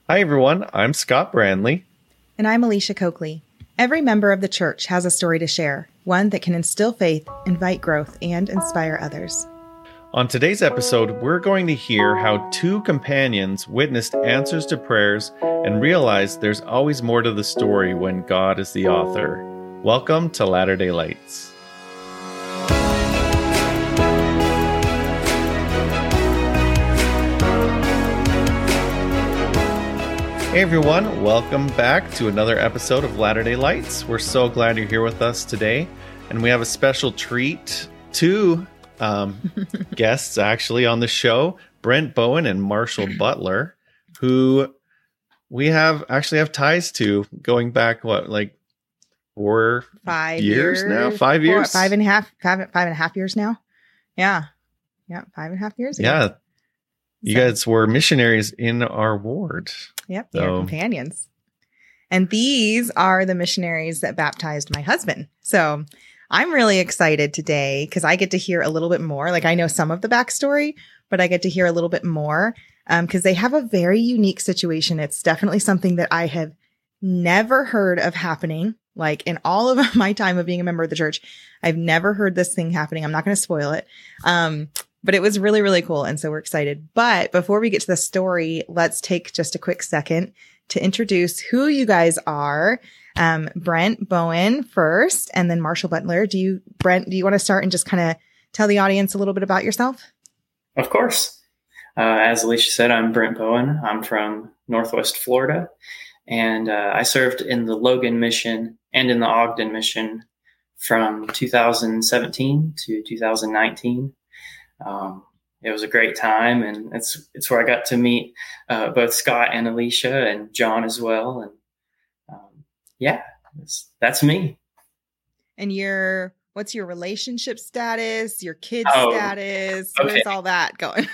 Hi, everyone. I'm Scott Brandley. And I'm Alicia Coakley. Every member of the church has a story to share, one that can instill faith, invite growth, and inspire others. On today's episode, we're going to hear how two companions witnessed answers to prayers and realized there's always more to the story when God is the author. Welcome to Latter-day Lights. Hey everyone, welcome back to another episode of Latter-day Lights. We're so glad you're here with us today, and we have a special treat. Two guests actually on the show, Brent Bowen and Marshall Butler, who we have ties to going back, 5 years now? 5 years? 5.5 years now. Yeah, 5.5 years ago. Yeah. You guys were missionaries in our ward. Yep, they are companions. And these are the missionaries that baptized my husband. So I'm really excited today because I get to hear a little bit more. Like, I know some of the backstory, but I get to hear a little bit more because they have a very unique situation. It's definitely something that I have never heard of happening. Like, in all of my time of being a member of the church, I've never heard this thing happening. I'm not going to spoil it. But it was really, really cool. And so we're excited. But before we get to the story, let's take just a quick second to introduce who you guys are. Brent Bowen first, and then Marshall Butler. Brent, do you want to start and just kind of tell the audience a little bit about yourself? Of course. As Alicia said, I'm Brent Bowen. I'm from Northwest Florida, and I served in the Logan mission and in the Ogden mission from 2017 to 2019. It was a great time, and it's where I got to meet both Scott and Alicia and John as well. And that's me. And what's your relationship status, your kids status? Okay. Where's all that going?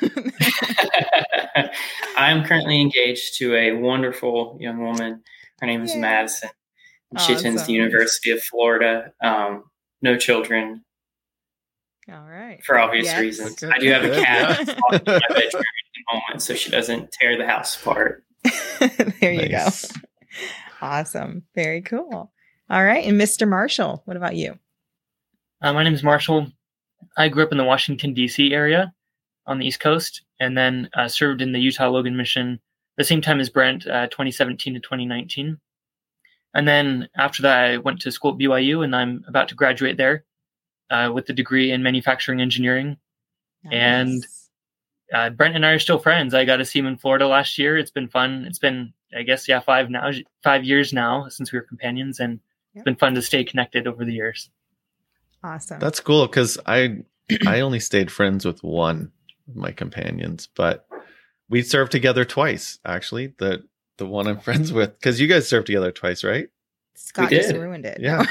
I'm currently engaged to a wonderful young woman. Her name is Madison. She attends the University of Florida. No children. All right. For obvious reasons. I do have a cat in my bedroom at the moment, so she doesn't tear the house apart. There you go. Awesome. Very cool. All right. And Mr. Marshall, what about you? My name is Marshall. I grew up in the Washington, D.C. area on the East Coast, and then served in the Utah Logan mission the same time as Brent, 2017 to 2019. And then after that, I went to school at BYU, and I'm about to graduate there. With the degree in manufacturing engineering. Nice. And Brent and I are still friends. I got to see him in Florida last year. It's been fun. It's been, 5 years now since we were companions, and It's been fun to stay connected over the years. Awesome. That's cool because I only stayed friends with one of my companions, but we served together twice, actually. The one I'm friends with, because you guys served together twice, right? Scott just ruined it. Yeah.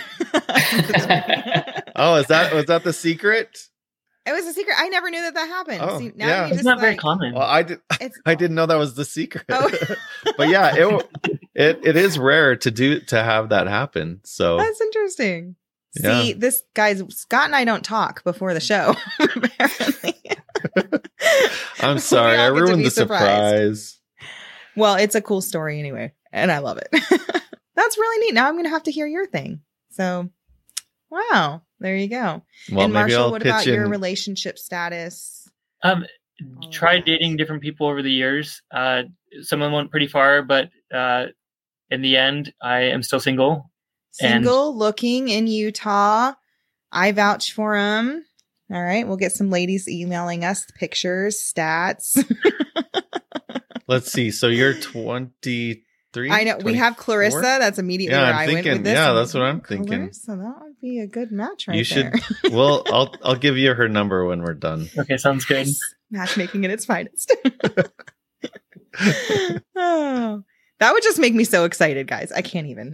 Oh, was that the secret? It was a secret. I never knew that happened. Oh, See, now it's not very common. Well, I didn't know that was the secret. Oh. But yeah, it is rare to have that happen. So that's interesting. Yeah. See, this guy's Scott and I don't talk before the show. Apparently. I'm sorry, I ruined the surprise. Well, it's a cool story anyway, and I love it. That's really neat. Now I'm going to have to hear your thing. So, wow. There you go. Well, and Marshall, what about your relationship status? Tried dating different people over the years. Some of them went pretty far, but in the end, I am still single. Looking in Utah. I vouch for him. All right. We'll get some ladies emailing us pictures, stats. Let's see. So you're 23? I know. 24? We have Clarissa. That's immediately where I went with this. Yeah, that's what I'm thinking. Clarissa, that would be a good match right there. You should. Well, I'll give you her number when we're done. Okay, sounds good. Matchmaking at its finest. Oh, that would just make me so excited, guys. I can't even.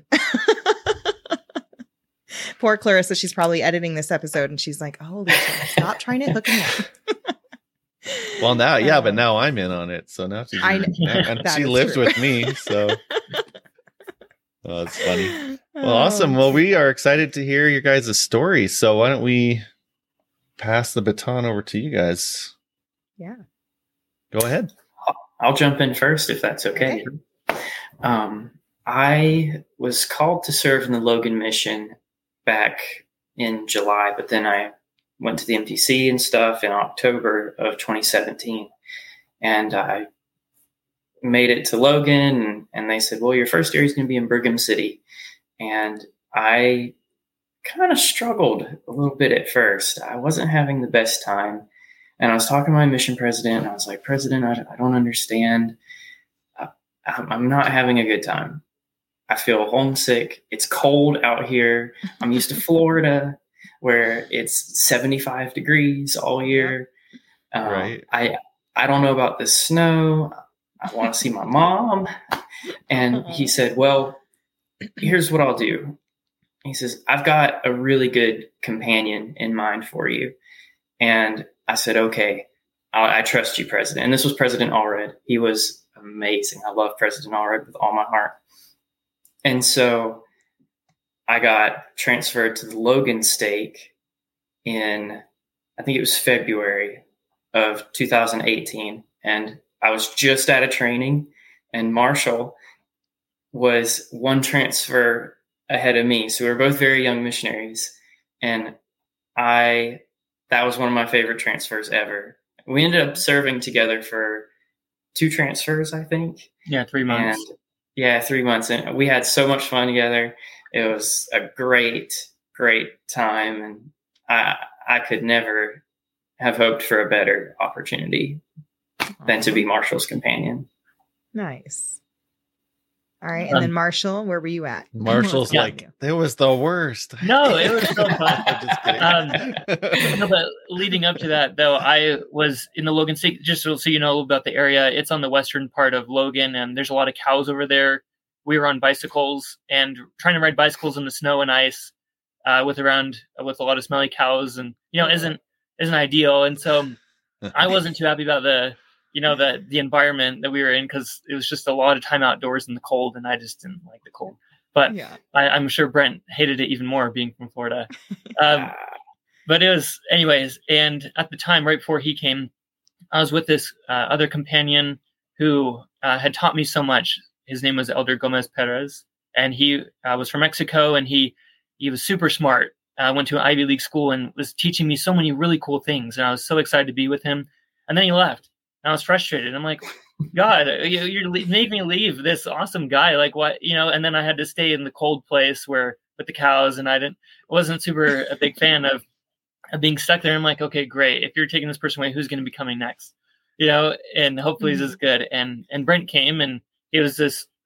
Poor Clarissa. She's probably editing this episode and she's like, "Oh, Lisa, stop trying to hook me up." Well, now, but now I'm in on it. So now she lives with me. So, oh, it's funny. Well, awesome. Well, we are excited to hear your guys' story. So why don't we pass the baton over to you guys? Yeah. Go ahead. I'll jump in first if that's okay. I was called to serve in the Logan mission back in July, but then I went to the MTC and stuff in October of 2017. And I made it to Logan, and they said, well, your first area is going to be in Brigham City. And I kind of struggled a little bit at first. I wasn't having the best time. And I was talking to my mission president, and I was like, President, I don't understand. I'm not having a good time. I feel homesick. It's cold out here. I'm used to Florida where it's 75 degrees all year. Right. I don't know about the snow. I want to see my mom. And he said, well, here's what I'll do. He says, I've got a really good companion in mind for you. And I said, okay, I trust you, President. And this was President Allred. He was amazing. I love President Allred with all my heart. And so I got transferred to the Logan stake in, I think it was February of 2018. And I was just out of training, and Marshall was one transfer ahead of me. So we were both very young missionaries. And that was one of my favorite transfers ever. We ended up serving together for 2 transfers, I think. Yeah, 3 months. And 3 months. And we had so much fun together. It was a great, great time. And I could never have hoped for a better opportunity than to be Marshall's companion. Nice. All right. And then Marshall, where were you at? Marshall's like, it was the worst. No, it was so fun. I'm just kidding. No, but leading up to that, though, I was in the Logan State, just so you know about the area. It's on the western part of Logan, and there's a lot of cows over there. We were on bicycles and trying to ride bicycles in the snow and ice with a lot of smelly cows, and isn't ideal. And so I wasn't too happy about the environment that we were in, because it was just a lot of time outdoors in the cold, and I just didn't like the cold. But I'm sure Brent hated it even more, being from Florida. But it was, anyways. And at the time, right before he came, I was with this other companion who had taught me so much. His name was Elder Gomez Perez, and he was from Mexico, and he was super smart. Went to an Ivy League school and was teaching me so many really cool things. And I was so excited to be with him. And then he left. And I was frustrated. I'm like, God, you're making me leave this awesome guy. Like, what, and then I had to stay in the cold place with the cows, and I wasn't super a big fan of being stuck there. I'm like, okay, great. If you're taking this person away, who's going to be coming next? And hopefully this is good. And Brent came, and it was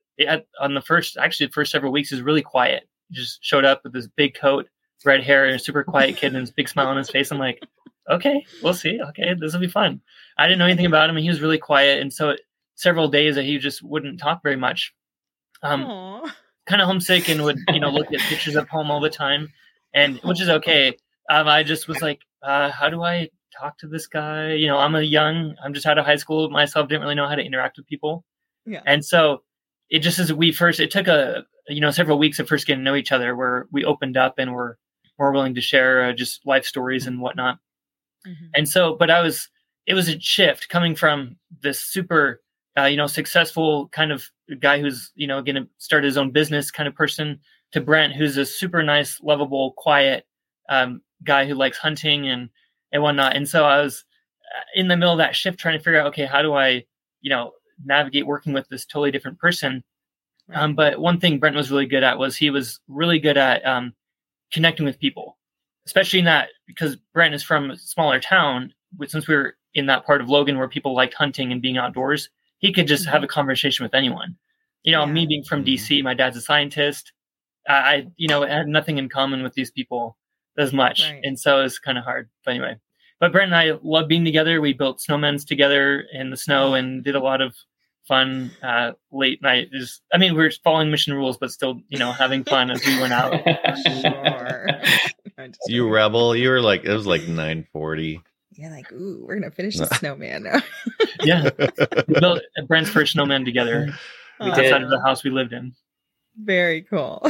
on the first several weeks, is really quiet. He just showed up with this big coat, red hair, and a super quiet kid, and this big smile on his face. I'm like, okay, we'll see. Okay, this will be fun. I didn't know anything about him, and he was really quiet. And so several days that he just wouldn't talk very much. Kind of homesick, and would, look at pictures of home all the time, and which is okay. I just was like, how do I talk to this guy? I'm just out of high school myself, didn't really know how to interact with people. Yeah. And so it just it took several weeks of first getting to know each other, where we opened up and were more willing to share just life stories and whatnot. Mm-hmm. And so, but it was a shift coming from this super, successful kind of guy who's, going to start his own business kind of person, to Brent, who's a super nice, lovable, quiet guy who likes hunting and whatnot. And so I was in the middle of that shift trying to figure out, okay, how do I, navigate working with this totally different person? Right. But one thing Brent was really good at was he was really good at connecting with people, especially in that, because Brent is from a smaller town. Since we were in that part of Logan where people liked hunting and being outdoors, he could just have a conversation with anyone. Me being from DC, my dad's a scientist. I had nothing in common with these people as much. Right. And so it was kind of hard. But anyway, but Brent and I love being together. We built snowmans together in the snow and did a lot of fun late night. We were following mission rules, but still, having fun as we went out. Sure. You rebel. You were like, it was like 9:40. Yeah, like, ooh, we're gonna finish the snowman now. Yeah, we built Brent's first snowman together outside of the house we lived in. Very cool.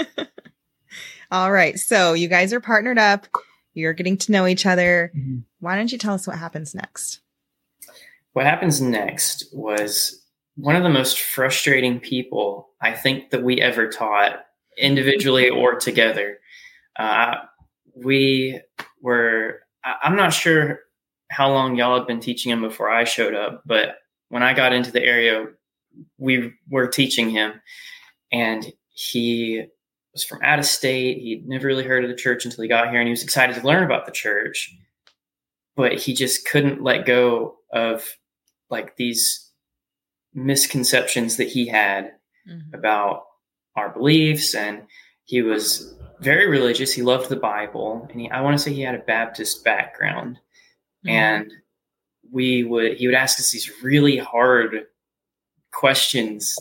All right, so you guys are partnered up. You're getting to know each other. Mm-hmm. Why don't you tell us what happens next? What happens next was one of the most frustrating people I think that we ever taught, individually or together. I'm not sure how long y'all had been teaching him before I showed up, but when I got into the area, we were teaching him, and he was from out of state. He'd never really heard of the church until he got here, and he was excited to learn about the church, but he just couldn't let go of like these misconceptions that he had about our beliefs. And he was very religious. He loved the Bible, and I want to say he had a Baptist background. And he would ask us these really hard questions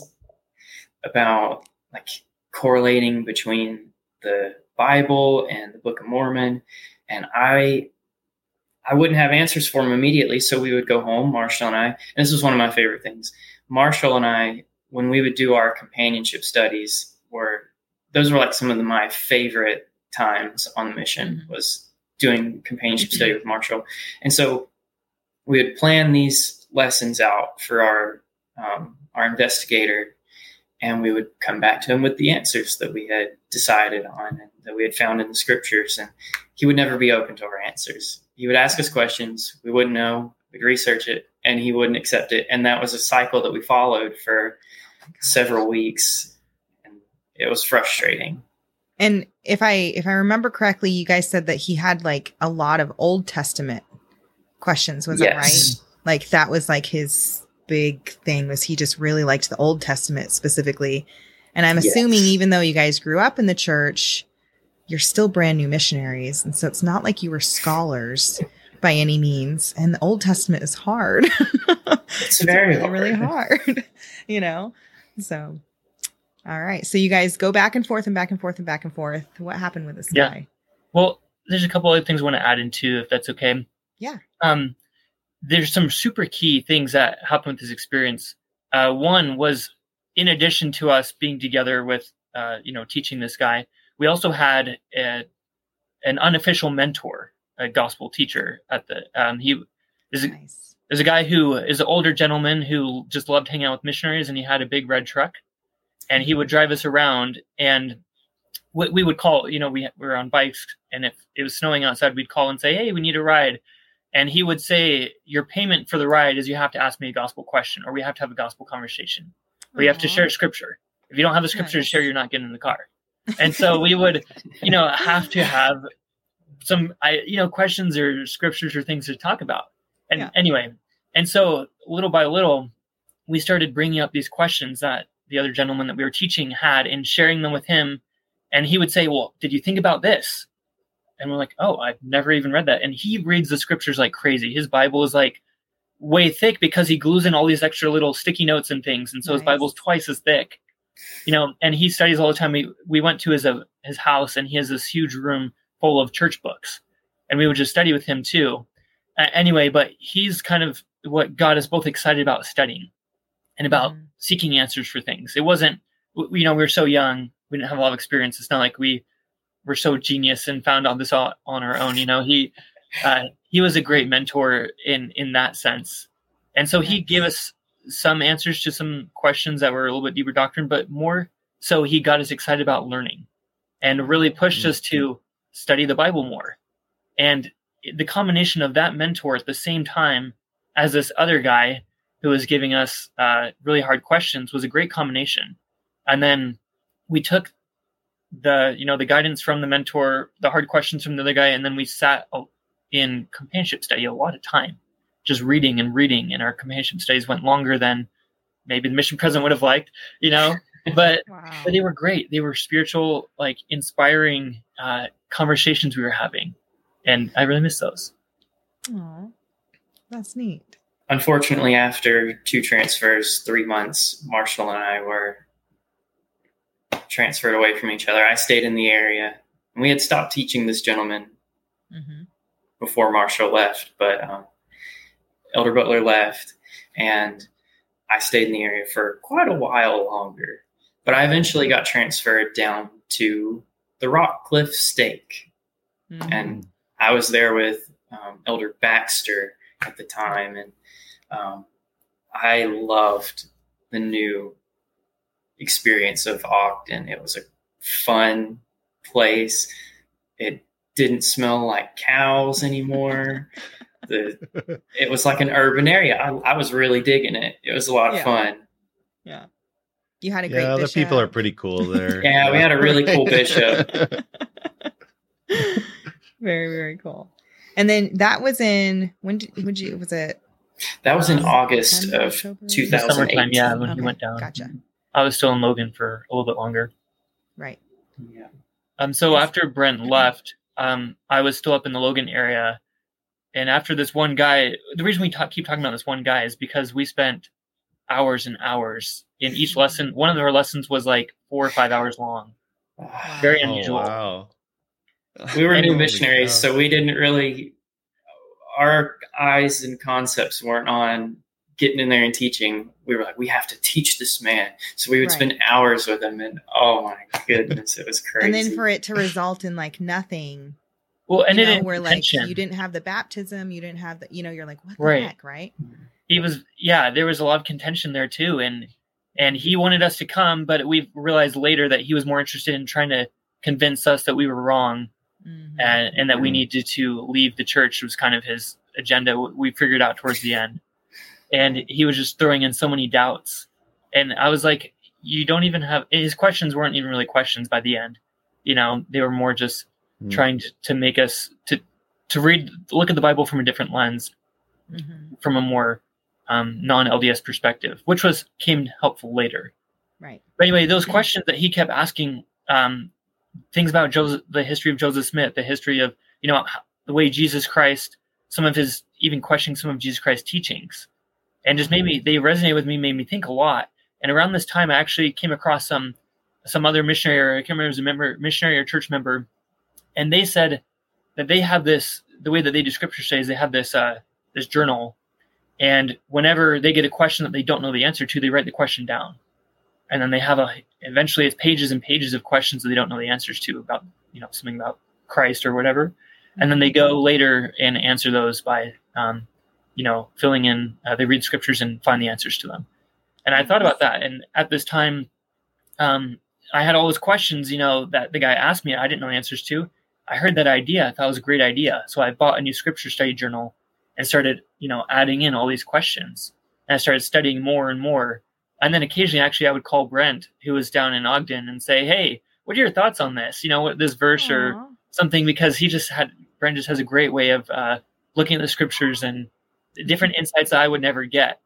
about like correlating between the Bible and the Book of Mormon. And I wouldn't have answers for him immediately. So we would go home, Marshall and I, and this was one of my favorite things. Marshall and I, when we would do our companionship studies, those were like some of my favorite times on the mission, was doing companionship study with Marshall. And so we would plan these lessons out for our investigator, and we would come back to him with the answers that we had decided on and that we had found in the scriptures. And he would never be open to our answers. He would ask us questions. We wouldn't know. We'd research it, and he wouldn't accept it. And that was a cycle that we followed for several weeks. And it was frustrating. And if I remember correctly, you guys said that he had like a lot of Old Testament questions. Was that right? Like that was like his big thing, was he just really liked the Old Testament specifically. And I'm assuming even though you guys grew up in the church, you're still brand new missionaries. And so it's not like you were scholars by any means. And the Old Testament is hard. It's very hard. Really hard, So, all right. So you guys go back and forth and back and forth and back and forth. What happened with this guy? Well, there's a couple other things I want to add into, if that's okay. Yeah. There's some super key things that happened with this experience. One was, in addition to us being together with, teaching this guy, we also had an unofficial mentor, a gospel teacher at the, he is Nice. There's a guy who is an older gentleman who just loved hanging out with missionaries, and he had a big red truck, and he would drive us around, and we would call, we were on bikes, and if it was snowing outside, we'd call and say, hey, we need a ride. And he would say, your payment for the ride is you have to ask me a gospel question, or we have to have a gospel conversation, or you have to share scripture. If you don't have the scripture to share, you're not getting in the car. And so we would, have to have some, questions or scriptures or things to talk about. And anyway, and so little by little, we started bringing up these questions that the other gentleman that we were teaching had, and sharing them with him. And he would say, well, did you think about this? And we're like, oh, I've never even read that. And he reads the scriptures like crazy. His Bible is like way thick because he glues in all these extra little sticky notes and things. And so his Bible's twice as thick, and he studies all the time. We went to his house, and he has this huge room full of church books, and we would just study with him too. Anyway, but he's kind of what got us both excited about studying and about seeking answers for things. It wasn't, we were so young. We didn't have a lot of experience. It's not like we were so genius and found all this on our own. He was a great mentor in that sense. And so he gave us some answers to some questions that were a little bit deeper doctrine, but more so he got us excited about learning and really pushed us to study the Bible more. And the combination of that mentor at the same time as this other guy who was giving us really hard questions was a great combination. And then we took the guidance from the mentor, the hard questions from the other guy, and then we sat in companionship study a lot of time, just reading, and our companionship studies went longer than maybe the mission president would have liked, but but they were great. They were spiritual, like inspiring conversations we were having, and I really miss those. Oh, that's neat. Unfortunately, after 2 transfers, 3 months, Marshall and I were transferred away from each other. I stayed in the area, and we had stopped teaching this gentleman before Marshall left, but Elder Butler left, and I stayed in the area for quite a while longer. But I eventually got transferred down to the Rock Cliff Stake, and I was there with Elder Baxter at the time, and I loved the new experience of Ogden. It was a fun place. It didn't smell like cows anymore. It was like an urban area. I was really digging it. It was a lot of fun. Yeah. You had a great the bishop. people are pretty cool there. Yeah, we had a really cool bishop. Very, very cool. And then that was in, was it? That was in August September, of October? 2008. Summertime, yeah, when Okay, he went down. Gotcha. I was still in Logan for a little bit longer. Right. Yeah. So after Brent left, I was still up in the Logan area. And after this one guy, the reason we keep talking about this one guy is because we spent hours and hours in each lesson. One of our lessons was like 4 or 5 hours long. Very unusual. Wow. We were new Holy missionaries, cow. so we didn't really, our eyes and concepts weren't on getting in there and teaching. We were like, we have to teach this man. So we would spend hours with him, and oh my goodness, it was crazy. And then for it to result in like nothing. Well, and you it know, didn't where like mention. you didn't have the baptism, you didn't have the, you know, you're like, what the Right. heck, right? He was, there was a lot of contention there too. And he wanted us to come, but we realized later that he was more interested in trying to convince us that we were wrong. Mm-hmm. And that we needed to leave the church was kind of his agenda. We figured out towards the end, and he was just throwing in so many doubts. And I was like, you don't even have, his questions weren't even really questions by the end. You know, they were more just trying to make us to look at the Bible from a different lens, from a more non-LDS perspective, which came helpful later. Right. But anyway, those questions that he kept asking, things about Joseph, the history of Joseph Smith, the history of, you know, the way Jesus Christ, even questioning some of Jesus Christ's teachings, and just they resonated with me, made me think a lot. And around this time, I actually came across some other missionary, or I can't remember if it was a member, missionary or church member, and they said that they have this, the way that they do scripture studies, they have this this journal, and whenever they get a question that they don't know the answer to, they write the question down. And then they have eventually it's pages and pages of questions that they don't know the answers to about, you know, something about Christ or whatever. And then they go later and answer those by, you know, filling in, they read scriptures and find the answers to them. And I thought about that. And at this time, I had all those questions, you know, that the guy asked me, I didn't know the answers to. I heard that idea. I thought it was a great idea. So I bought a new scripture study journal and started, you know, adding in all these questions. And I started studying more and more. And then occasionally, actually, I would call Brent, who was down in Ogden, and say, hey, what are your thoughts on this? You know, what this verse or something, because Brent just has a great way of looking at the scriptures and different insights that I would never get.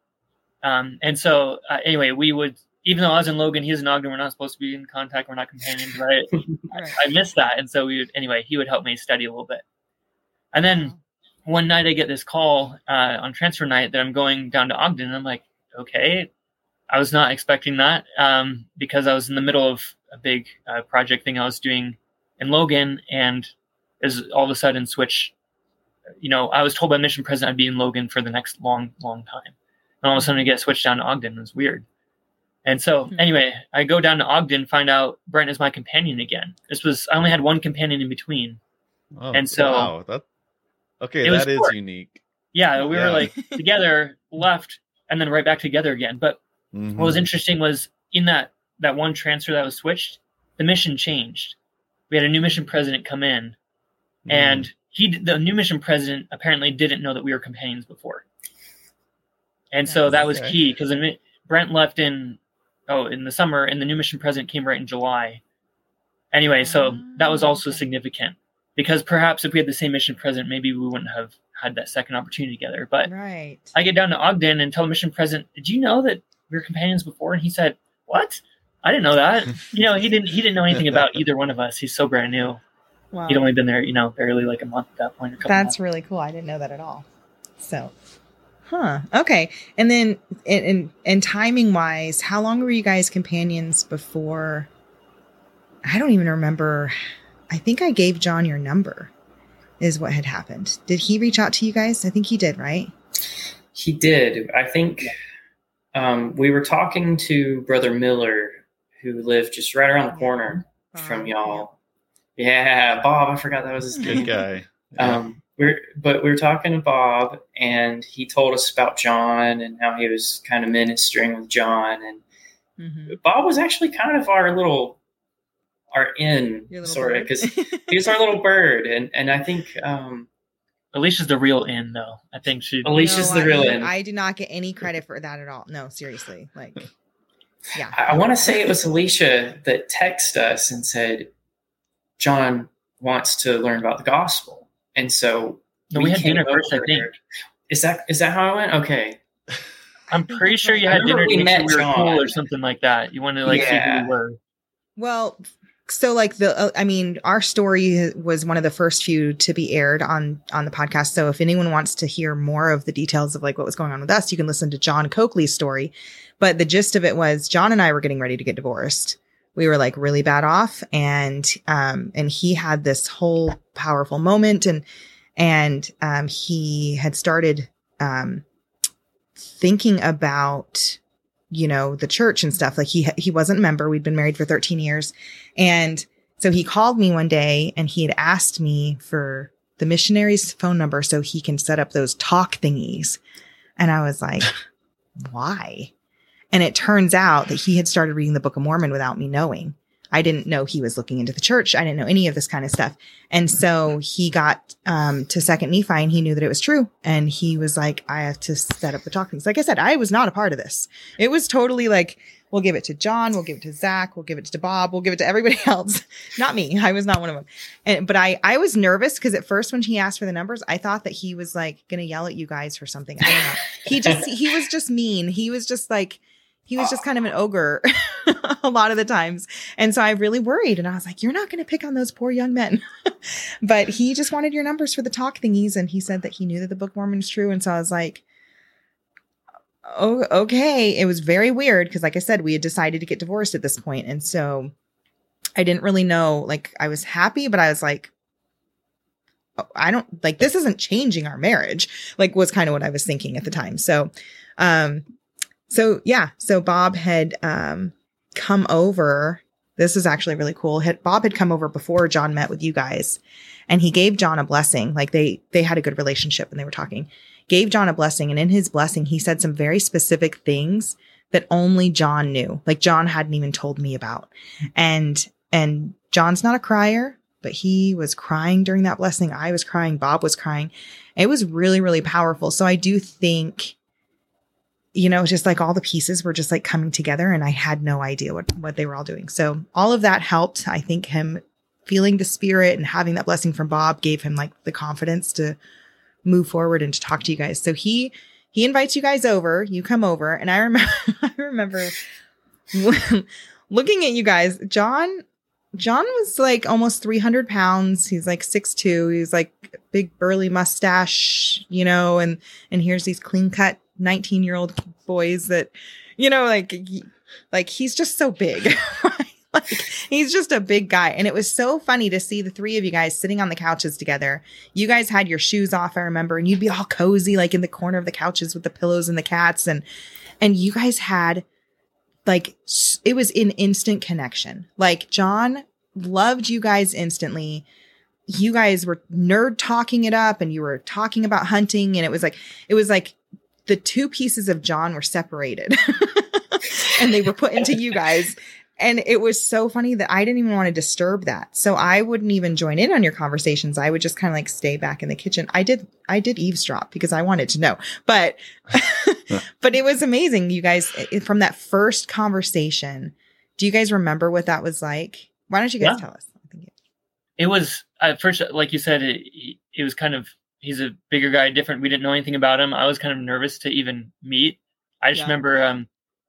And so anyway, we would, even though I was in Logan, he was in Ogden, we're not supposed to be in contact. We're not companions, right? I missed that. And so he would help me study a little bit. And then one night I get this call on transfer night that I'm going down to Ogden. And I'm like, okay. I was not expecting that because I was in the middle of a big project thing I was doing in Logan, and is all of a sudden switch. You know, I was told by mission president I'd be in Logan for the next long, long time, and all of a sudden I get switched down to Ogden. It was weird. And so anyway, I go down to Ogden, find out Brent is my companion again. I only had one companion in between, and so wow, that is unique. Yeah, we were like together, left, and then right back together again, but. What was interesting was in that one transfer that was switched, the mission changed. We had a new mission president come in, and the new mission president apparently didn't know that we were companions before. And so that was key, because Brent left in the summer, and the new mission president came right in July. Anyway, so that was also significant, because perhaps if we had the same mission president, maybe we wouldn't have had that second opportunity together. But I get down to Ogden and tell the mission president, did you know that we were companions before? And he said, what? I didn't know that. You know, he didn't know anything about either one of us. He's so brand new. Wow. He'd only been there, you know, barely like a month at that point. That's really cool. I didn't know that at all. So, okay. And then in timing wise, how long were you guys companions before? I don't even remember. I think I gave John your number is what had happened. Did he reach out to you guys? I think he did, right? He did. I think we were talking to Brother Miller, who lived just right around the corner from y'all. Yeah, Bob. I forgot that was his name. Good guy. we were talking to Bob, and he told us about John and how he was kind of ministering with John. And Bob was actually kind of our in sort of, because he was our little bird. And I think Alicia's the real in, though. I think Alicia's the real in. I do not get any credit for that at all. No, seriously. Like, yeah. I want to say it was Alicia that texted us and said, John wants to learn about the gospel. And so we had dinner first, I think. Is that how it went? Okay. I'm pretty sure you had dinner to make sure we were cool or something like that. You wanted to see who we were. Well, so like our story was one of the first few to be aired on the podcast. So if anyone wants to hear more of the details of like what was going on with us, you can listen to John Coakley's story. But the gist of it was John and I were getting ready to get divorced. We were like really bad off, and he had this whole powerful moment, and he had started thinking about, the church and stuff. Like he wasn't a member. We'd been married for 13 years. And so he called me one day, and he had asked me for the missionary's phone number so he can set up those talk thingies. And I was like, why? And it turns out that he had started reading the Book of Mormon without me knowing. I didn't know he was looking into the church. I didn't know any of this kind of stuff. And so he got to Second Nephi, and he knew that it was true. And he was like, I have to set up the talk things. Like I said, I was not a part of this. It was totally like, we'll give it to John, we'll give it to Zach, we'll give it to Bob, we'll give it to everybody else. Not me. I was not one of them. But I was nervous because at first when he asked for the numbers, I thought that he was like going to yell at you guys for something. I don't know. He was just mean. He was just kind of an ogre a lot of the times. And so I really worried, and I was like, you're not going to pick on those poor young men. But he just wanted your numbers for the talk thingies. And he said that he knew that the Book of Mormon is true. And so I was like, oh, okay. It was very weird because, like I said, we had decided to get divorced at this point. And so I didn't really know, like, I was happy, but I was like, I don't like, this isn't changing our marriage, like was kind of what I was thinking at the time. So Bob had come over. This is actually really cool. Bob had come over before John met with you guys, and he gave John a blessing. Like they had a good relationship and they were talking. Gave John a blessing, and in his blessing, he said some very specific things that only John knew. Like John hadn't even told me about. And John's not a crier, but he was crying during that blessing. I was crying. Bob was crying. It was really, really powerful. So I do think, just like all the pieces were just like coming together, and I had no idea what they were all doing. So all of that helped. I think him feeling the spirit and having that blessing from Bob gave him like the confidence to move forward and to talk to you guys. So he invites you guys over, you come over. And I remember looking at you guys. John was like almost 300 pounds. He's like 6'2". He's like big burly mustache, and here's these clean cut 19-year-old boys that, like he's just so big. Like he's just a big guy. And it was so funny to see the three of you guys sitting on the couches together. You guys had your shoes off, I remember, and you'd be all cozy, like in the corner of the couches with the pillows and the cats. And you guys had like, it was an instant connection. Like John loved you guys instantly. You guys were nerd talking it up, and you were talking about hunting. And it was like the two pieces of John were separated and they were put into you guys. And it was so funny that I didn't even want to disturb that. So I wouldn't even join in on your conversations. I would just kind of like stay back in the kitchen. I did eavesdrop because I wanted to know, but, but it was amazing. You guys, from that first conversation, do you guys remember what that was like? Why don't you guys tell us? It was at first, like you said, it was kind of, he's a bigger guy, different. We didn't know anything about him. I was kind of nervous to even meet. I just remember,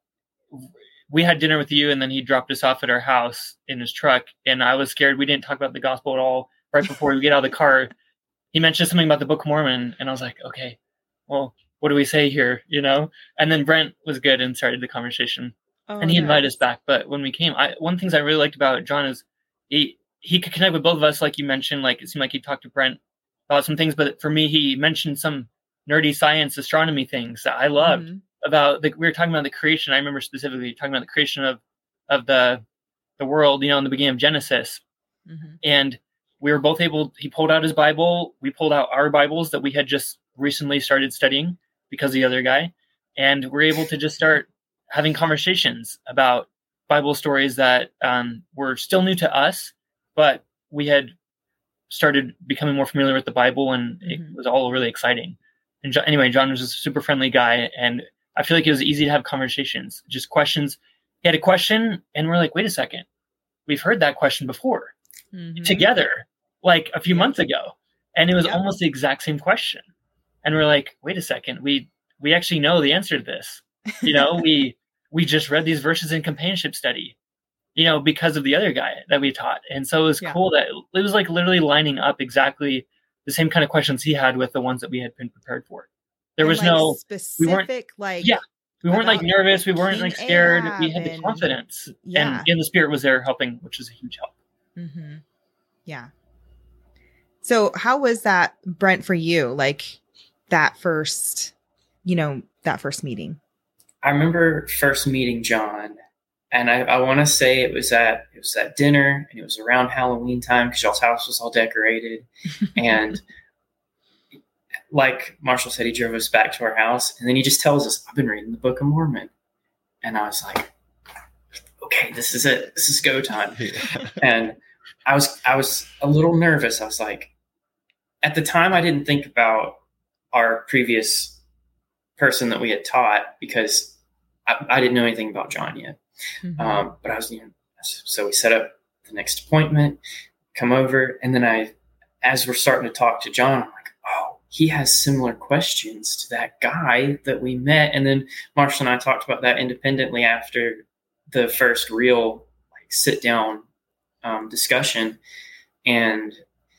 we had dinner with you, and then he dropped us off at our house in his truck. And I was scared. We didn't talk about the gospel at all. Right before we get out of the car, he mentioned something about the Book of Mormon. And I was like, okay, well, what do we say here? And then Brent was good and started the conversation, and he invited us back. But when we came, one of the things I really liked about John is he could connect with both of us. Like you mentioned, like it seemed like he talked to Brent about some things, but for me, he mentioned some nerdy science, astronomy things that I loved. Mm-hmm. About we were talking about the creation. I remember specifically talking about the creation of the world, in the beginning of Genesis. Mm-hmm. And we were both able, he pulled out his Bible. We pulled out our Bibles that we had just recently started studying because of the other guy. And we're able to just start having conversations about Bible stories that were still new to us, but we had started becoming more familiar with the Bible, and it was all really exciting. And anyway, John was a super friendly guy, and I feel like it was easy to have conversations, just questions. He had a question, and we're like, wait a second, we've heard that question before together, like a few months ago. And it was almost the exact same question. And we're like, wait a second, we actually know the answer to this. You know, we just read these verses in companionship study, you know, because of the other guy that we taught. And so it was cool that it was like literally lining up exactly the same kind of questions he had with the ones that we had been prepared for. There was like no specific, we weren't like nervous. We weren't like scared. We had the confidence, and the Spirit was there helping, which is a huge help. Mm-hmm. Yeah. So how was that, Brent, for you? Like that first meeting? I remember first meeting John, and I want to say it was at dinner, and it was around Halloween time because y'all's house was all decorated. And like Marshall said, he drove us back to our house, and then he just tells us, I've been reading the Book of Mormon. And I was like, okay, this is it. This is go time. And I was a little nervous. I was like, at the time, I didn't think about our previous person that we had taught because I didn't know anything about John yet. But I was, so we set up the next appointment, come over. And then as we're starting to talk to John, I'm like, oh, he has similar questions to that guy that we met. And then Marshall and I talked about that independently after the first real sit down discussion. And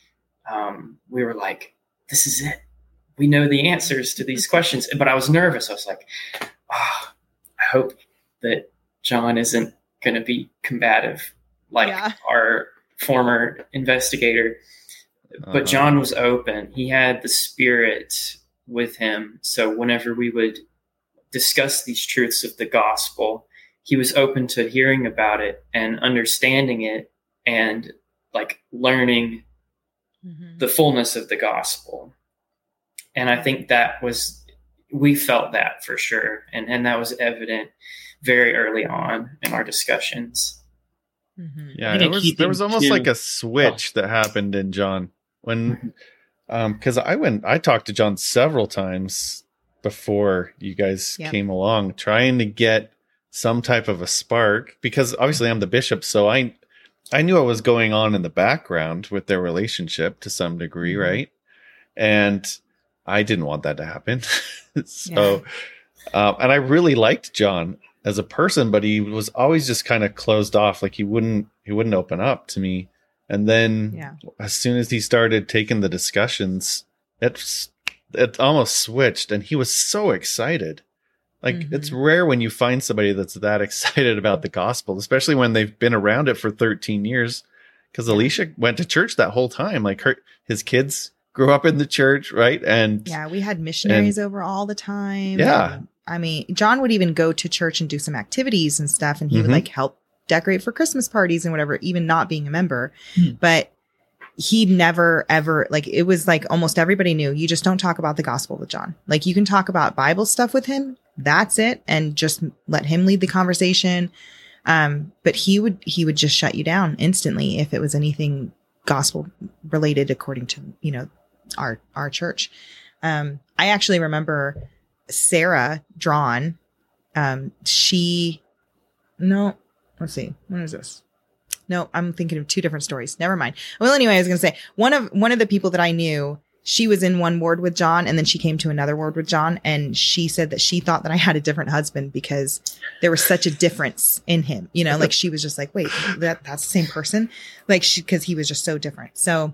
we were like, this is it. We know the answers to these questions. But I was nervous. I was like, I hope that John isn't going to be combative like our former investigator. But John was open. He had the Spirit with him. So whenever we would discuss these truths of the gospel, he was open to hearing about it and understanding it and like learning the fullness of the gospel. And I think we felt that for sure. And that was evident very early on in our discussions. Yeah, there was almost like a switch that happened in John when, because I talked to John several times before you guys came along, trying to get some type of a spark, because obviously I'm the bishop, so I knew what was going on in the background with their relationship to some degree, right? And I didn't want that to happen. So, and I really liked John as a person, but he was always just kind of closed off. Like he wouldn't open up to me. And then as soon as he started taking the discussions, it almost switched, and he was so excited. Like it's rare when you find somebody that's that excited about the gospel, especially when they've been around it for 13 years. Because Alicia went to church that whole time. Like his kids grew up in the church, right? And we had missionaries over all the time. Yeah. And, I mean, John would even go to church and do some activities and stuff, and he would like help decorate for Christmas parties and whatever, even not being a member. But he never ever, like, it was like almost everybody knew, you just don't talk about the gospel with John. Like, you can talk about Bible stuff with him, that's it, and just let him lead the conversation. But he would just shut you down instantly if it was anything gospel related, according to our church. I actually remember Sarah Drawn. Let's see, when is this? No, I'm thinking of two different stories. Never mind. Well, anyway, I was going to say one of the people that I knew, she was in one ward with John, and then she came to another ward with John, and she said that she thought that I had a different husband because there was such a difference in him. Like she was just like, wait, that's the same person, like because he was just so different. So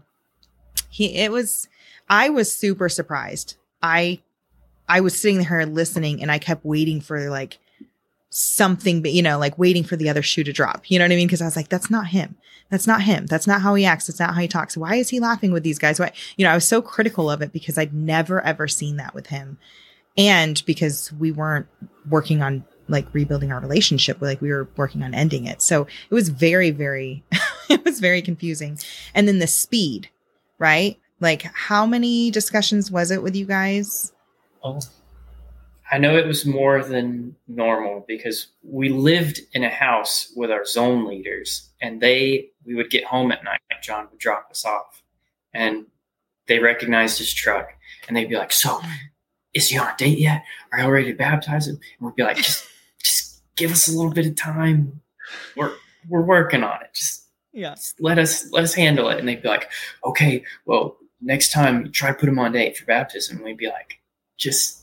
I was super surprised. I was sitting there listening, and I kept waiting for like something, like waiting for the other shoe to drop. You know what I mean? Because I was like, that's not him. That's not him. That's not how he acts. That's not how he talks. Why is he laughing with these guys? Why? I was so critical of it because I'd never, ever seen that with him. And because we weren't working on like rebuilding our relationship, like we were working on ending it. So it was very, very It was very confusing. And then the speed, right? Like, how many discussions was it with you guys? Oh, I know it was more than normal because we lived in a house with our zone leaders, and we would get home at night. John would drop us off, and they recognized his truck, and they'd be like, "So, is he on a date yet? Are you ready to baptize him?" And we'd be like, "Just give us a little bit of time. We're working on it. Just let us handle it." And they'd be like, "Okay, well, next time try to put him on date for baptism." And we'd be like, just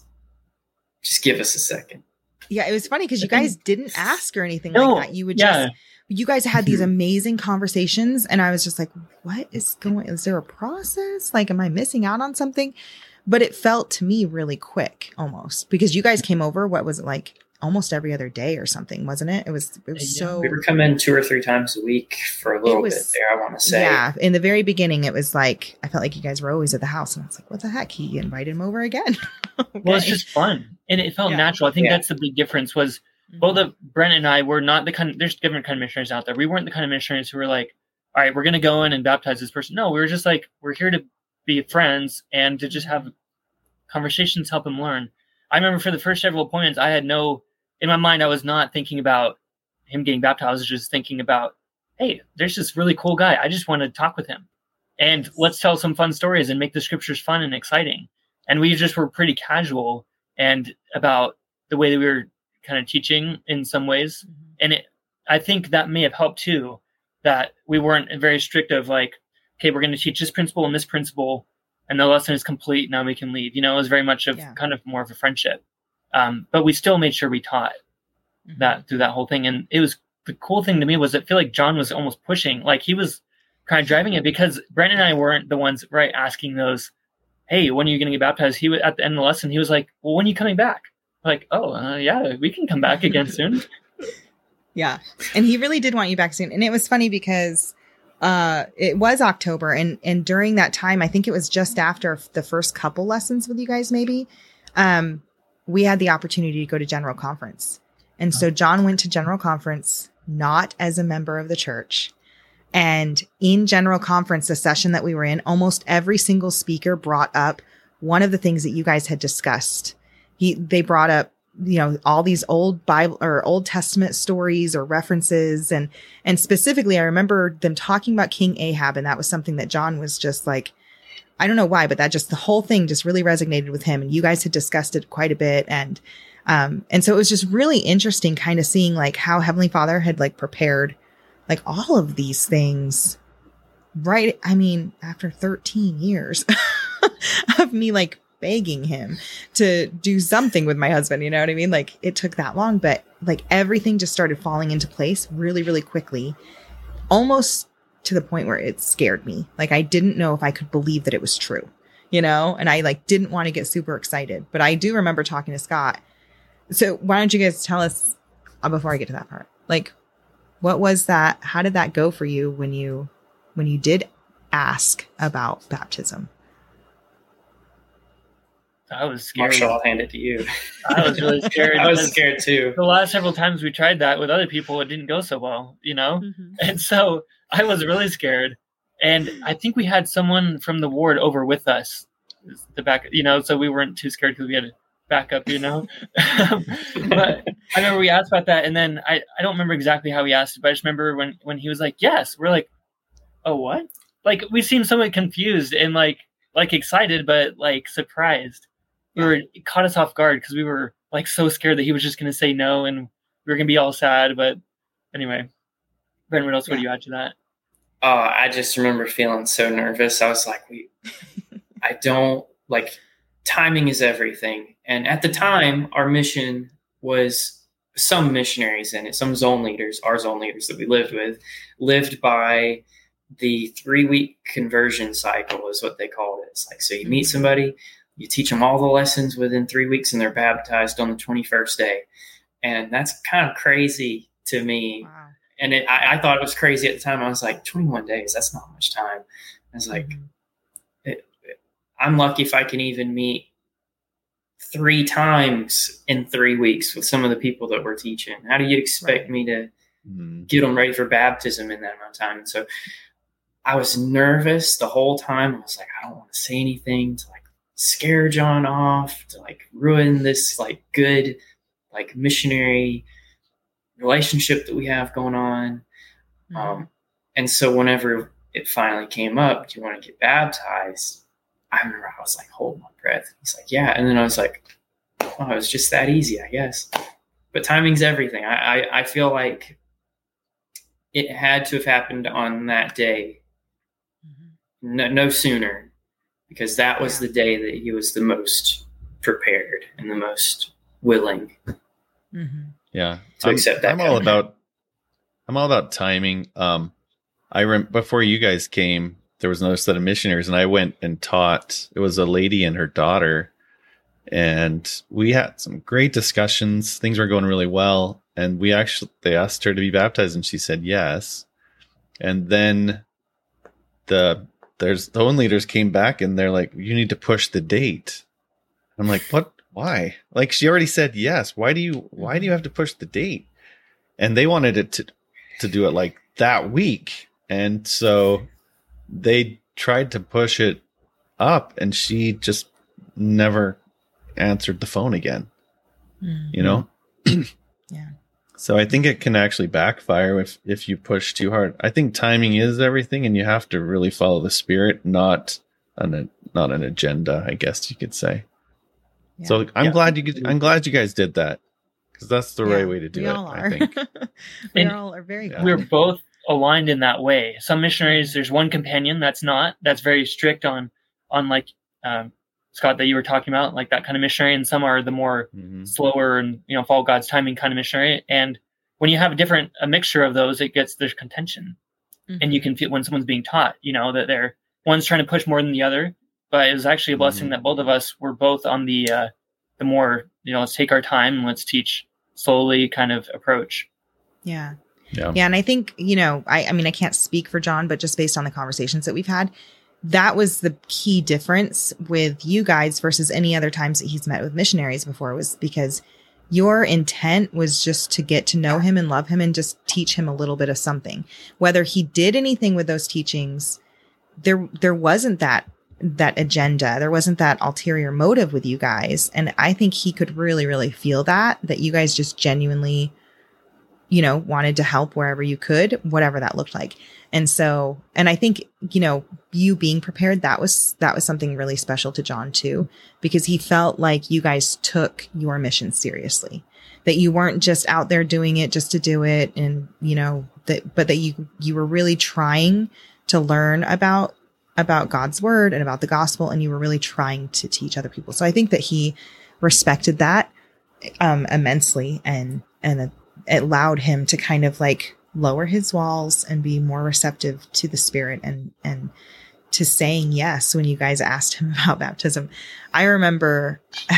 give us a second. Yeah, it was funny because you guys didn't ask or anything No, like that. You would yeah. you guys had these amazing conversations, and I was just like, what is going, is there a process? Like, am I missing out on something? But it felt to me really quick almost, because you guys came over, what was it, like almost every other day or something, wasn't it? It was so. We were coming 2 or 3 times a week for a little bit there, I want to say. Yeah. In the very beginning, it was like, I felt like you guys were always at the house, and I was like, what the heck? He invited him over again. Okay. Well, it's just fun. And it felt natural. I think that's the big difference was both of Brent and I were not the kind of, there's different kind of missionaries out there. We weren't the kind of missionaries who were like, all right, we're going to go in and baptize this person. No, we were just like, we're here to be friends and to just have conversations, help him learn. I remember for the first several appointments, I had in my mind, I was not thinking about him getting baptized. I was just thinking about, hey, there's this really cool guy. I just want to talk with him. And let's tell some fun stories and make the scriptures fun and exciting. And we just were pretty casual and about the way that we were kind of teaching in some ways. And I think that may have helped too, that we weren't very strict of like, okay, we're going to teach this principle and this principle, and the lesson is complete. Now we can leave. It was very much of kind of more of a friendship. But we still made sure we taught that through that whole thing. And it was, the cool thing to me was I feel like John was almost pushing, like he was kind of driving it, because Brandon and I weren't the ones asking those, hey, when are you going to get baptized? He was at the end of the lesson. He was like, well, when are you coming back? Like, yeah, we can come back again soon. Yeah. And he really did want you back soon. And it was funny because it was October. And during that time, I think it was just after the first couple lessons with you guys, maybe, we had the opportunity to go to General Conference. And so John went to General Conference, not as a member of the church. And in General Conference, the session that we were in, almost every single speaker brought up one of the things that you guys had discussed. They brought up, all these old Bible or Old Testament stories or references. And specifically, I remember them talking about King Ahab. And that was something that John was just like, I don't know why, but the whole thing just really resonated with him. And you guys had discussed it quite a bit. And so it was just really interesting kind of seeing like how Heavenly Father had like prepared like all of these things, right? I mean, after 13 years of me like begging him to do something with my husband, you know what I mean? Like it took that long, but like everything just started falling into place really, really quickly, almost to the point where it scared me. Like I didn't know if I could believe that it was true, and I like didn't want to get super excited, but I do remember talking to Scott. So why don't you guys tell us before I get to that part, like, what was that? How did that go for you when you did ask about baptism? I was scared. Marshall, I'll hand it to you. I was really scared. I was scared too. The last several times we tried that with other people, it didn't go so well, Mm-hmm. And so I was really scared. And I think we had someone from the ward over with us, the back, so we weren't too scared because we had a backup, But I remember we asked about that, and then I don't remember exactly how we asked it, but I just remember when he was like, yes, we're like, oh, what? Like we seemed somewhat confused and like excited, but like surprised. It caught us off guard because we were like so scared that he was just going to say no, and we were going to be all sad. But anyway, Brent, what else would you add to that? I just remember feeling so nervous. I was like, I don't like, timing is everything. And at the time, our mission was some missionaries in it, some zone leaders, our zone leaders that we lived by the 3-week conversion cycle is what they called it. It's like, so you meet somebody, you teach them all the lessons within 3 weeks, and they're baptized on the 21st day. And that's kind of crazy to me. Wow. And I thought it was crazy at the time. I was like, 21 days, that's not much time. I was like, I'm lucky if I can even meet 3 times in 3 weeks with some of the people that we're teaching. How do you expect me to get them ready for baptism in that amount of time. And so I was nervous the whole time. I was like, I don't want to say anything to like scare John off, to like ruin this like good like missionary relationship that we have going on. And so whenever it finally came up, do you want to get baptized? I remember I was like holding my breath. He's like, yeah. And then I was like, oh, it was just that easy, I guess. But timing's everything. I feel like it had to have happened on that day. No sooner, because that was the day that he was the most prepared and the most willing. Yeah. To accept that. I'm all about timing. Before you guys came, there was another set of missionaries, and I went and taught. It was a lady and her daughter, and we had some great discussions. Things were going really well, and they asked her to be baptized, and she said yes. And then the own leaders came back, and they're like, "You need to push the date." I'm like, "What? Why? Like, she already said yes. Why do you have to push the date?" And they wanted it to do it like that week. And so they tried to push it up, and she just never answered the phone again. You know? Yeah. So I think it can actually backfire if you push too hard. I think timing is everything, and you have to really follow the Spirit, not an agenda, I guess you could say. Yeah. So I'm glad you guys did that, because that's the right way to do it. All are. I think. We all are very glad. We're both aligned in that way. Some missionaries, there's one companion that's very strict on like Scott that you were talking about, like that kind of missionary, and some are the more slower and follow God's timing kind of missionary. And when you have a mixture of those, there's contention, and you can feel when someone's being taught, that one's trying to push more than the other. But it was actually a blessing that both of us were both on the more let's take our time and let's teach slowly kind of approach. Yeah. And I think I mean I can't speak for John, but just based on the conversations that we've had, that was the key difference with you guys versus any other times that he's met with missionaries before, was because your intent was just to get to know him and love him and just teach him a little bit of something. Whether he did anything with those teachings, there wasn't that agenda. There wasn't that ulterior motive with you guys. And I think he could really, really feel that you guys just genuinely, wanted to help wherever you could, whatever that looked like. And so, and I think, you being prepared, that was something really special to John too, because he felt like you guys took your mission seriously, that you weren't just out there doing it just to do it. And, but that you were really trying to learn about God's word and about the gospel. And you were really trying to teach other people. So I think that he respected that, immensely, and it allowed him to kind of like lower his walls and be more receptive to the Spirit and to saying yes when you guys asked him about baptism. I remember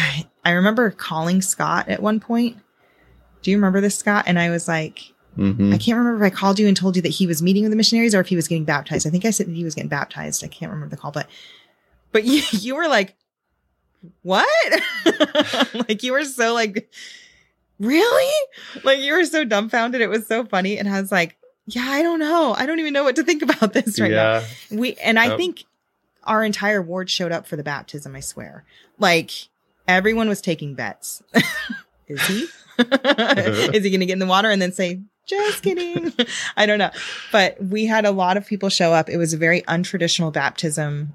calling Scott at one point. Do you remember this, Scott? And I was like, I can't remember if I called you and told you that he was meeting with the missionaries or if he was getting baptized. I think I said that he was getting baptized. I can't remember the call, but you were like, what? Like you were so like, really? Like you were so dumbfounded. It was so funny. And I was like, yeah, I don't know. I don't even know what to think about this right now. I think our entire ward showed up for the baptism. I swear. Like everyone was taking bets. Is he? Is he going to get in the water and then say, just kidding? I don't know. But we had a lot of people show up. It was a very untraditional baptism.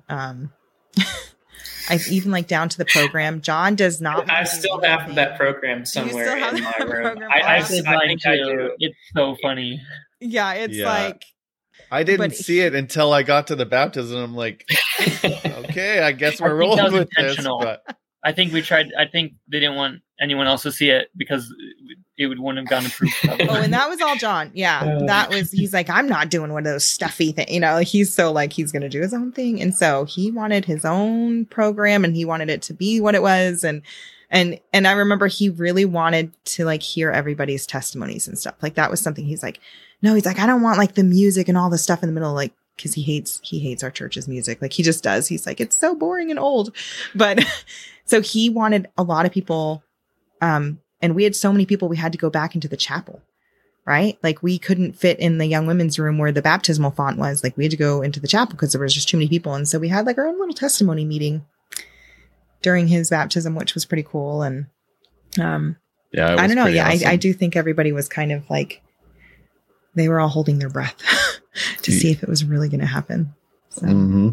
I even like down to the program. John does not. I still have that program somewhere in my room. I think I do. It's so funny. Yeah, it's like. I didn't see it until I got to the baptism. I'm like, okay, I guess we're rolling with this. But I think we tried. I think they didn't want anyone else to see it because it wouldn't have gotten approved. And that was all John. Yeah, that was. He's like, I'm not doing one of those stuffy things. He's so like he's going to do his own thing, and so he wanted his own program, and he wanted it to be what it was, and I remember he really wanted to like hear everybody's testimonies and stuff. Like that was something he's like, no, he's like, I don't want like the music and all the stuff in the middle, like. Because he hates our church's music. Like he just does. He's like, it's so boring and old. But so he wanted a lot of people. And we had so many people, we had to go back into the chapel. right? Like we couldn't fit in the young women's room where the baptismal font was. Like we had to go into the chapel because there was just too many people. And so we had like our own little testimony meeting during his baptism, which was pretty cool. And Yeah, I don't know. Yeah, awesome. I do think everybody was kind of like, they were all holding their breath to see if it was really going to happen. So,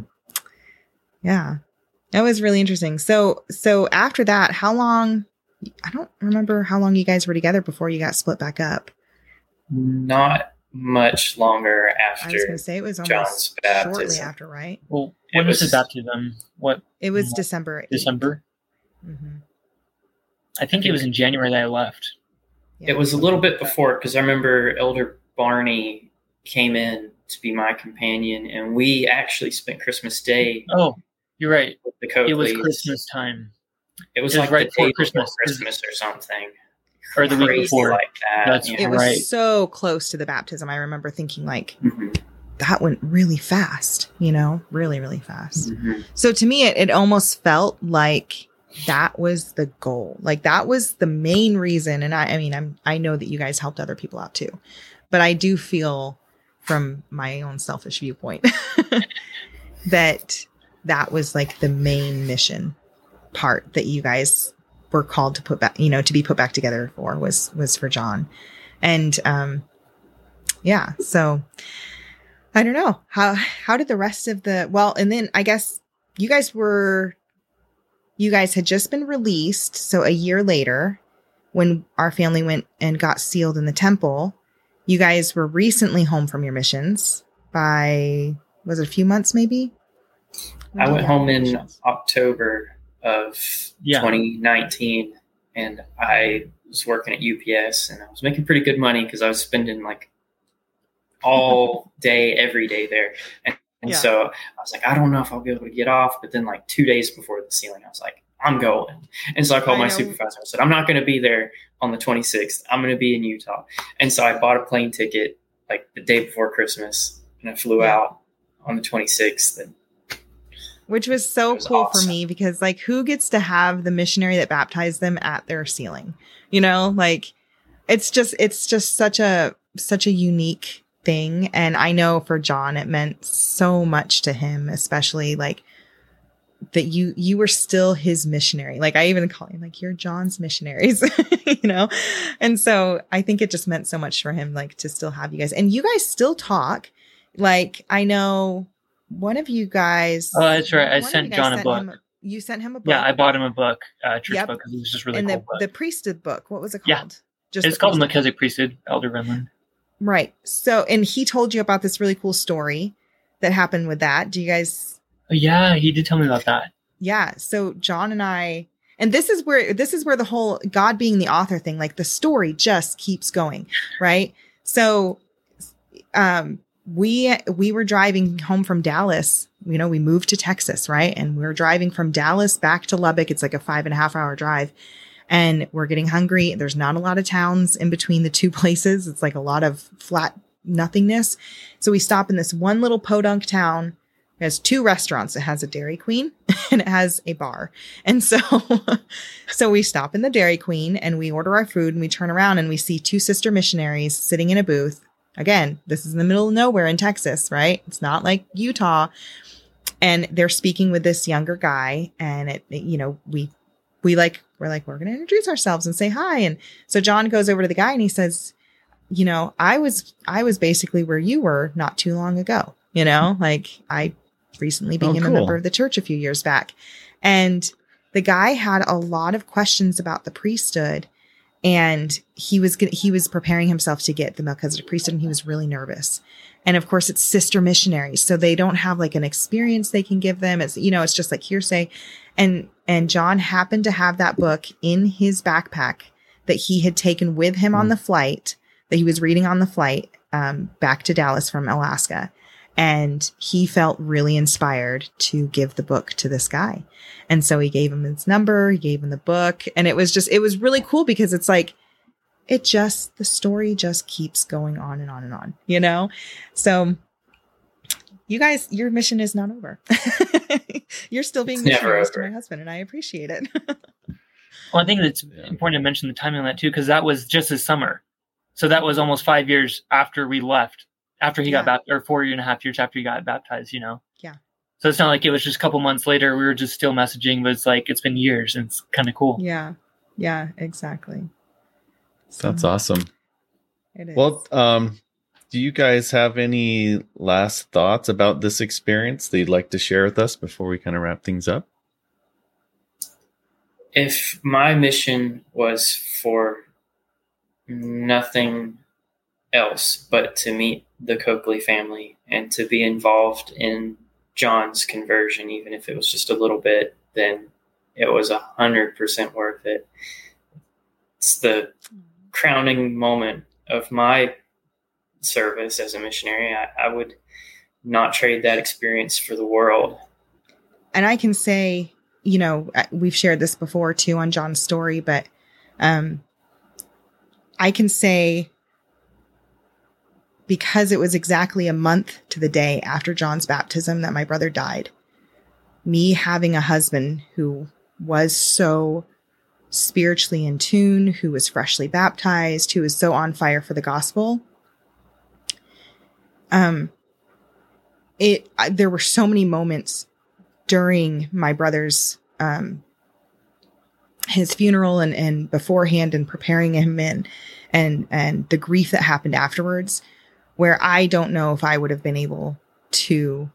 yeah, that was really interesting. So after that, how long, I don't remember how long you guys were together before you got split back up. Not much longer I was after going to say it was John's almost shortly baptism. after, right? Well, when was his baptism? What? It was December 8th. December? Mhm. I think it was in January that I left. Yeah. It was a little bit before, because I remember Elder Barney came in to be my companion, and we actually spent Christmas Day Oh, you're right. with the Coakleys. It was Christmas time. It was it was like right the day before Christmas. before Christmas or something. Or the week Crazy before. like that. That's you It know? was Right. so close to the baptism. I remember thinking like, Mhm. that went really fast, really, really fast. Mhm. So to me, it almost felt like that was the goal. Like that was the main reason. And I know that you guys helped other people out too, but I do feel from my own selfish viewpoint that was like the main mission part that you guys were called to put back, to be put back together for was for John. And, yeah, so I don't know how did the rest of and then I guess you guys had just been released. So a year later, when our family went and got sealed in the temple, you guys were recently home from your missions by, was it a few months maybe? I went home in Missions. October of 2019, and I was working at UPS, and I was making pretty good money because I was spending like all day, every day there. And so I was like, I don't know if I'll be able to get off. But then like 2 days before the sealing, I was like, I'm going. And so I called my supervisor. I said, I'm not going to be there on the 26th. I'm going to be in Utah. And so I bought a plane ticket like the day before Christmas, and I flew out on the 26th. And which was so cool awesome for me because like who gets to have the missionary that baptized them at their sealing? Like it's just such a unique thing. And I know for John, it meant so much to him, especially like that you were still his missionary. Like I even call him like, you're John's missionaries, And so I think it just meant so much for him, like to still have you guys, and you guys still talk. Like I know one of you guys. Oh, that's right. I sent John a book. You sent him a book. Yeah, I bought him a book, church book, because it was just really and cool. the priesthood book. What was it Yeah. called? Just It's called Melchizedek Priesthood, Elder Renlund. Right. So, and he told you about this really cool story that happened with that. Do you guys? Oh, yeah, he did tell me about that. Yeah. So John and I, and this is where the whole God being the author thing, like the story just keeps going. Right. So, we were driving home from Dallas, we moved to Texas, right? And we were driving from Dallas back to Lubbock. It's like a 5.5 hour drive, and we're getting hungry. There's not a lot of towns in between the two places. It's like a lot of flat nothingness. So we stop in this one little podunk town. It has 2 restaurants. It has a Dairy Queen and it has a bar. And so, so we stop in the Dairy Queen and we order our food, and we turn around and we see 2 sister missionaries sitting in a booth. Again, this is in the middle of nowhere in Texas, right? It's not like Utah. And they're speaking with this younger guy, and we're like, we're going to introduce ourselves and say hi. And so John goes over to the guy and he says, I was basically where you were not too long ago. Like I recently became a member of the church a few years back. And the guy had a lot of questions about the priesthood. And he was preparing himself to get the Melchizedek priesthood, and he was really nervous. And of course, it's sister missionaries, so they don't have like an experience they can give them. It's it's just like hearsay. And John happened to have that book in his backpack that he had taken with him on the flight, that he was reading on the flight back to Dallas from Alaska. And he felt really inspired to give the book to this guy. And so he gave him his number, he gave him the book. And it was really cool because it's like, the story just keeps going on and on and on, So you guys, your mission is not over. You're still being missionaries to my husband, and I appreciate it. Well, I think it's important to mention the timing on that too, because that was just this summer. So that was almost 5 years after we left, after he got Yeah. baptized, or 4.5 years after he got baptized, you know? Yeah. So it's not like it was just a couple months later. We were just still messaging, but it's like, it's been years, and it's kind of cool. Yeah. Yeah, exactly. So That's awesome. it is. Well, do you guys have any last thoughts about this experience that you'd like to share with us before we kind of wrap things up? If my mission was for nothing else but to meet the Coakley family and to be involved in John's conversion, even if it was just a little bit, then it was 100% worth it. It's the crowning moment of my service as a missionary. I would not trade that experience for the world. And I can say, you know, we've shared this before too on John's story, but I can say, because it was exactly a month to the day after John's baptism that my brother died, me having a husband who was so spiritually in tune, who was freshly baptized, who was so on fire for the gospel, there were so many moments during my brother's his funeral and beforehand and preparing him and the grief that happened afterwards, where I don't know if I would have been able to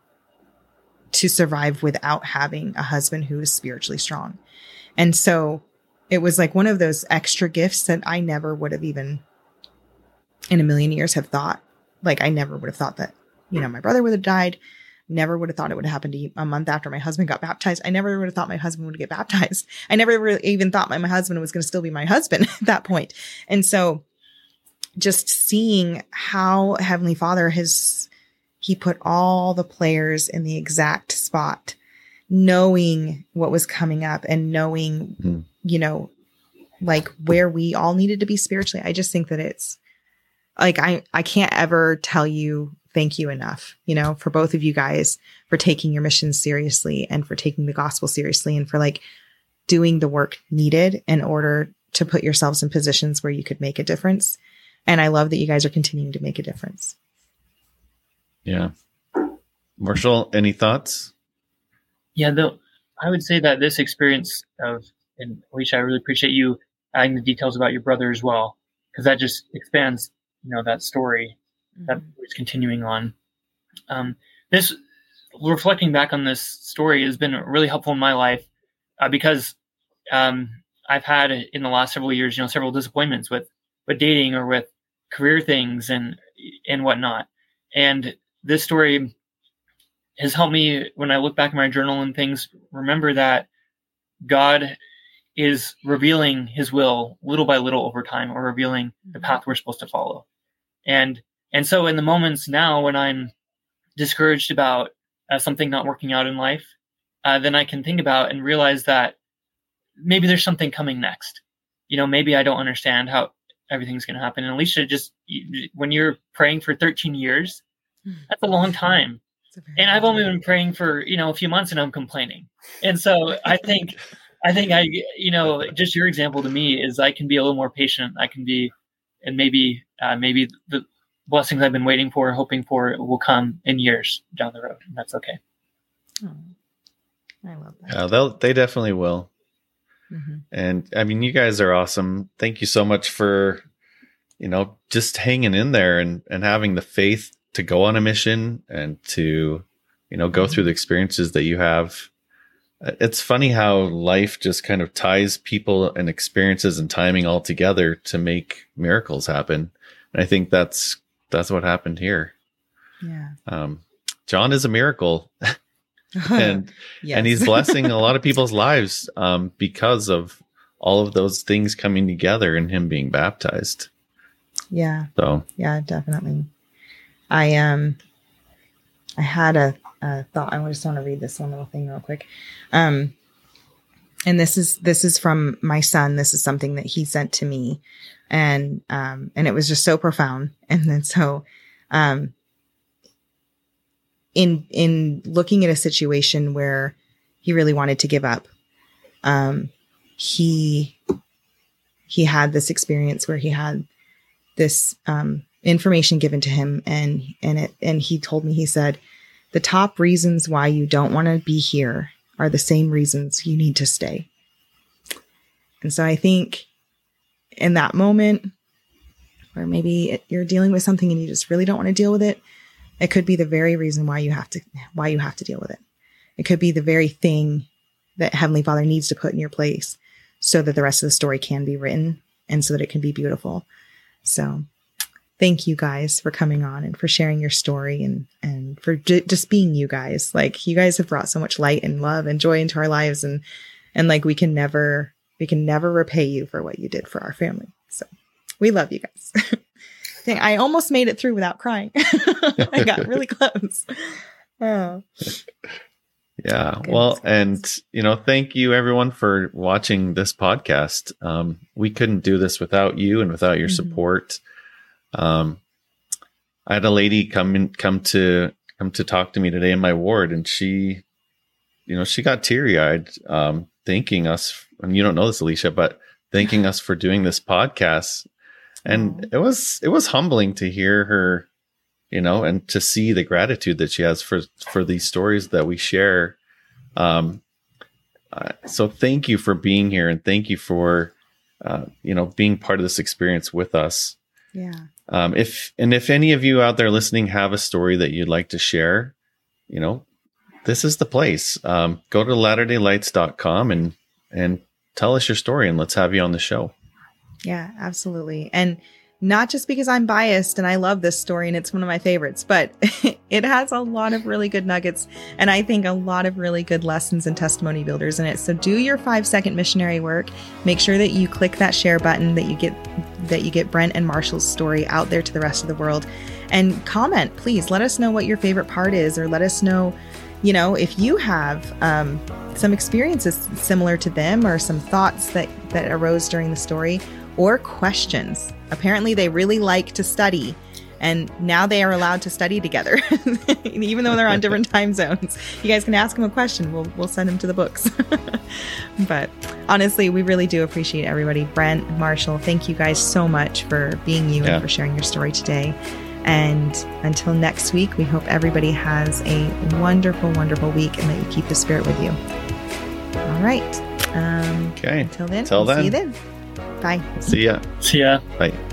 survive without having a husband who is spiritually strong. And so it was like one of those extra gifts that I never would have even in a million years have thought. Like, I never would have thought that, you know, my brother would have died. Never would have thought it would have happened to a month after my husband got baptized. I never would have thought my husband would get baptized. I never really even thought my husband was going to still be my husband at that point. And so just seeing how Heavenly Father he put all the players in the exact spot, knowing what was coming up and knowing, you know, like where we all needed to be spiritually. I just think that it's like, I can't ever tell you thank you enough, you know, for both of you guys, for taking your mission seriously and for taking the gospel seriously and for like doing the work needed in order to put yourselves in positions where you could make a difference. And I love that you guys are continuing to make a difference. Yeah. Marshall, any thoughts? Yeah, I would say that this experience and Alicia, I really appreciate you adding the details about your brother as well, because that just expands, you know, that story that is continuing on. This, reflecting back on this story, has been really helpful in my life because I've had in the last several years, you know, several disappointments with dating or with career things and whatnot. And this story has helped me, when I look back in my journal and things, remember that God is revealing his will little by little over time, or revealing the path we're supposed to follow. And so in the moments now when I'm discouraged about something not working out in life, then I can think about and realize that maybe there's something coming next. You know, maybe I don't understand how everything's going to happen. And Alicia, just when you're praying for 13 years, that's a long time. And I've only been praying for, you know, a few months and I'm complaining. And so I think you know, just your example to me is I can be a little more patient. I can be, and maybe the blessings I've been waiting for, hoping for, will come in years down the road. And that's okay. Oh, I love that. Yeah, they definitely will. Mm-hmm. And I mean, you guys are awesome. Thank you so much for, you know, just hanging in there and having the faith to go on a mission and to, you know, go through the experiences that you have. It's funny how life just kind of ties people and experiences and timing all together to make miracles happen. And I think that's what happened here. Yeah. John is a miracle. and Yes. and he's blessing a lot of people's lives because of all of those things coming together and him being baptized. Yeah. So yeah, definitely. I had a thought. I just want to read this one little thing real quick. And this is from my son. This is something that he sent to me, and it was just so profound. And then so, in looking at a situation where he really wanted to give up, he had this experience where he had this information given to him, and he told me, he said, the top reasons why you don't want to be here are the same reasons you need to stay. And so I think in that moment, or maybe you're dealing with something and you just really don't want to deal with it, it could be the very reason why you have to deal with it. It could be the very thing that Heavenly Father needs to put in your place so that the rest of the story can be written and so that it can be beautiful. So thank you guys for coming on and for sharing your story and for just being you guys. Like, you guys have brought so much light and love and joy into our lives, and like we can never repay you for what you did for our family. So we love you guys. Dang, I almost made it through without crying. I got really close. Oh. Yeah. Well, and thank you everyone for watching this podcast. We couldn't do this without you and without your support. I had a lady come to talk to me today in my ward, and she got teary-eyed, thanking us, and you don't know this, Alicia, but thanking us for doing this podcast. And it was humbling to hear her, and to see the gratitude that she has for these stories that we share. So thank you for being here, and thank you for, being part of this experience with us. Yeah. If any of you out there listening have a story that you'd like to share, this is the place. Go to latterdaylights.com and tell us your story, and let's have you on the show. Yeah, absolutely. And not just because I'm biased and I love this story and it's one of my favorites, but it has a lot of really good nuggets, and I think a lot of really good lessons and testimony builders in it. So do your 5-second missionary work. Make sure that you click that share button, that you get Brent and Marshall's story out there to the rest of the world, and comment. Please let us know what your favorite part is, or let us know, if you have some experiences similar to them, or some thoughts that arose during the story, or questions. Apparently they really like to study, and now they are allowed to study together, even though they're on different time zones. You guys can ask them a question. We'll send them to the books. But honestly, we really do appreciate everybody. Brent, Marshall, thank you guys so much for being you and for sharing your story today. And until next week, we hope everybody has a wonderful, wonderful week, and that you keep the Spirit with you. All right. Okay. Until then. See you then. Bye. See ya. See ya. Bye.